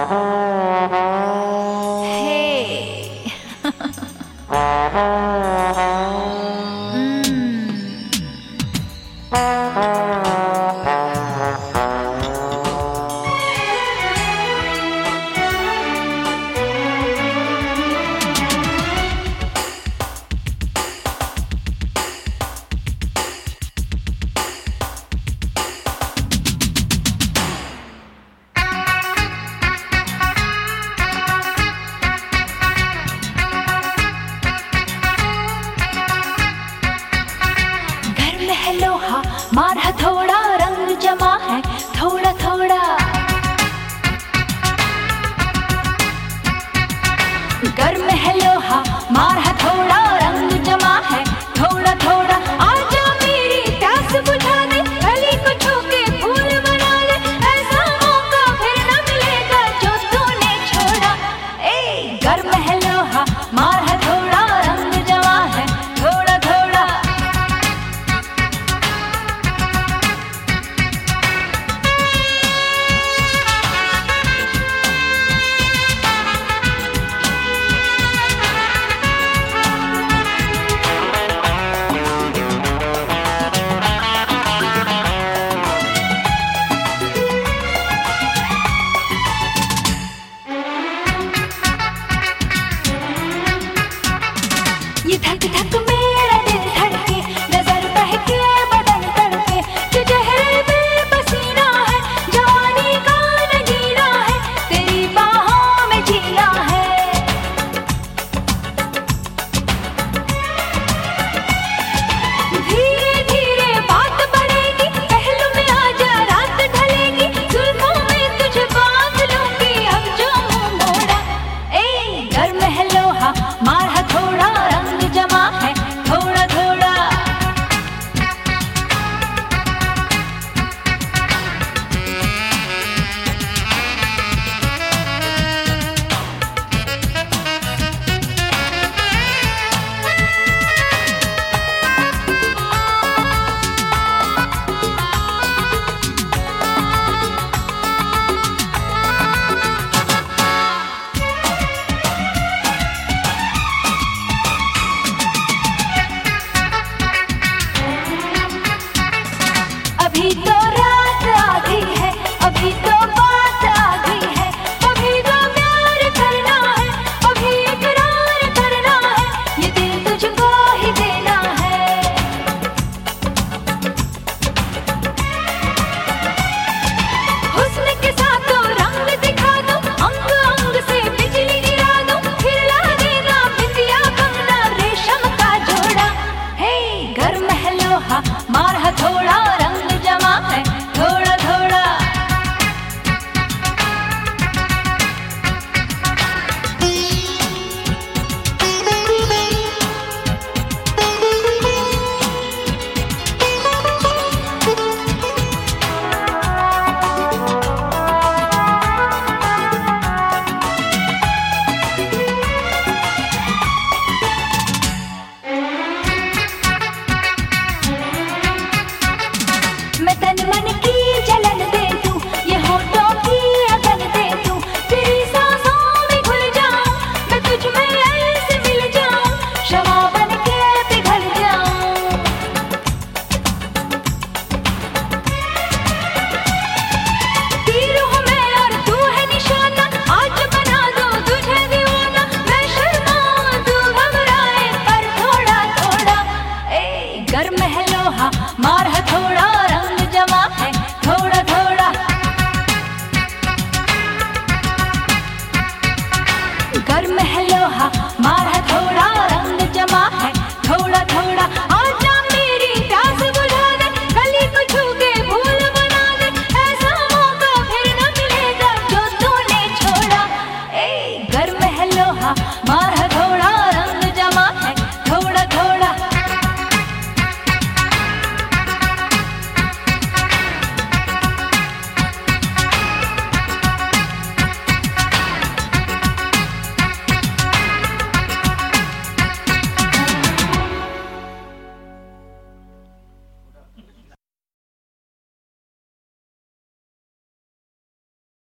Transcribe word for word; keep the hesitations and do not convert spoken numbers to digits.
लोहा मार हथौड़ा, रंग जमा है थोड़ा थोड़ा। गर्म है लोहा मार हथौड़ा, रंग जमा है थोड़ा थोड़ा। आजा मेरी प्यास बुझा दे, गली को छू के फूल बना ले। ऐसा मौका फिर न मिलेगा जो तूने छोड़ा। ए गर्म है लोहा मार हथौड़ा, रंग जमा है थोड़ा थोड़ा। ये धक धक मेरा दिल धड़के, नजर बहके बदन तड़पे। ये चेहरे पे पसीना है, जवानी का नगीना है, तेरी बाहों में जीना है। धीरे धीरे बात बढ़ेगी, पहलू में आजा रात ढलेगी। जुल्फों में तुझे बांध लूंगी अब जो मुंह मोड़ा। ए गर्म है लोहा मार हथौड़ा, रंग जमा है थोड़ा थोड़ा। अभी तो रात आधी है, अभी तो बात आधी है। अभी तो प्यार करना है, अभी इकरार करना है। ये दिल तुझको ही देना है। हुस्न के साथ तो रंग दिखा दो, अंग अंग से बिजली गिरा दो। फिर लगेगा बिंदिया कंगना रेशम का जोड़ा। हे गर्म है लोहा मार हथौड़ा, रंग जमा है थोड़ा थोड़ा। मैं तन मन की जलन दे दूं, ये होठों की अगन दे दूं। तेरी सांसों में घुल जाऊं, मैं तुझ में ऐसे मिल जाऊं। शमा बन के पिघल जाऊं। तीर हूँ मैं और तू है निशाना, आज बना दो तुझे दीवाना। मैं शर्माऊं तू घबराए पर थोड़ा थोड़ा। ए गर्म है लोहा मार हथौड़ा, रंग जमा है थोड़ा थोड़ा। गर्म है